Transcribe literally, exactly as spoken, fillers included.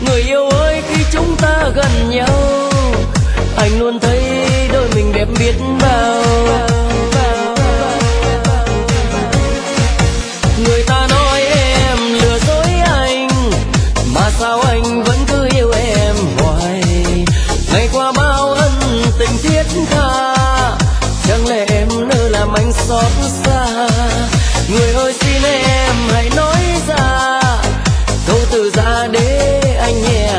Người yêu ơi khi chúng ta gần nhau, anh luôn thấy đôi mình đẹp biết bao. Người ta nói em lừa dối anh, mà sao anh vẫn cứ yêu em hoài. Ngày qua bao ân tình thiết tha, chẳng lẽ em nỡ làm anh xót xa. Người ơi xin em hãy nói ra câu từ ra để anh nhẹ